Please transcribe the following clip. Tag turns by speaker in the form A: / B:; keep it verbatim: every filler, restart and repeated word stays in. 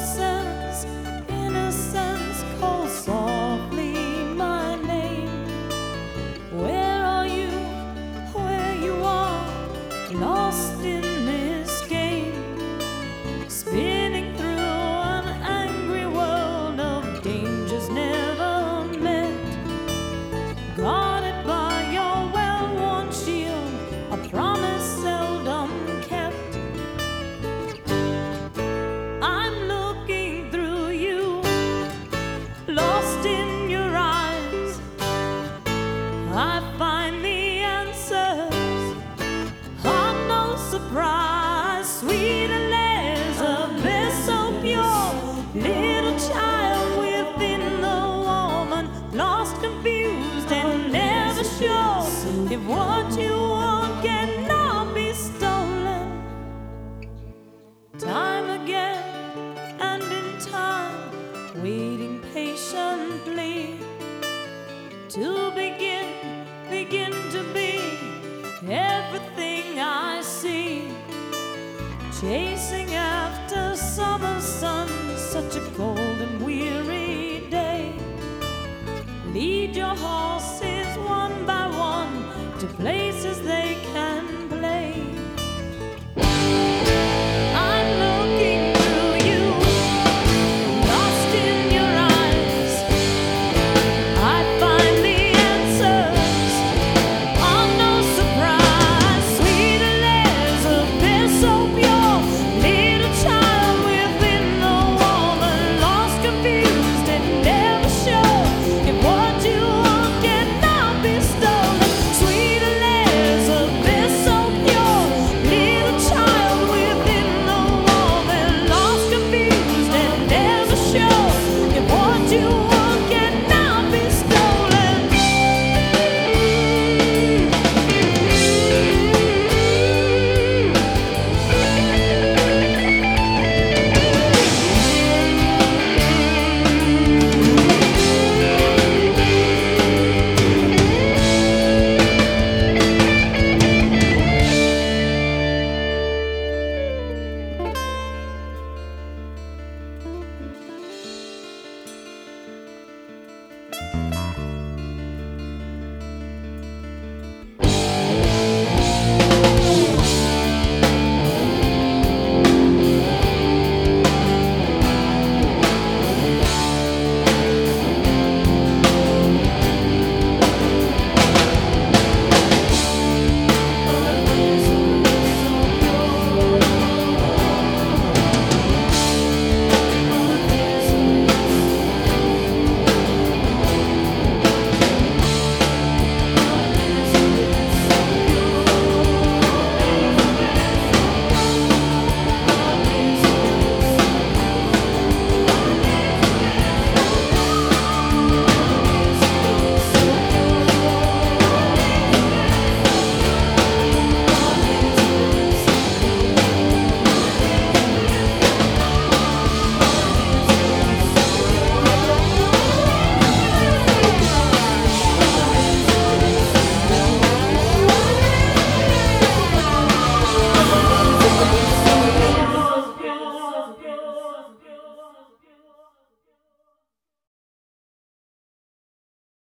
A: innocence, innocence calls softly my name. Where are you, where you are, lost in this game, spinning through an angry world of dangers never met, guarded by your well-worn shield, a promise seldom kept. I'm looking through you, lost in your eyes. I find the answers, are no surprise. Sweet Eliza, so pure, little child within the woman, lost, confused, and never sure if what you want cannot be stolen. Time again and in time, waiting patiently to begin, begin to be everything I see. Chasing after summer sun, such a cold and weary day. Lead your horses one by one to places they can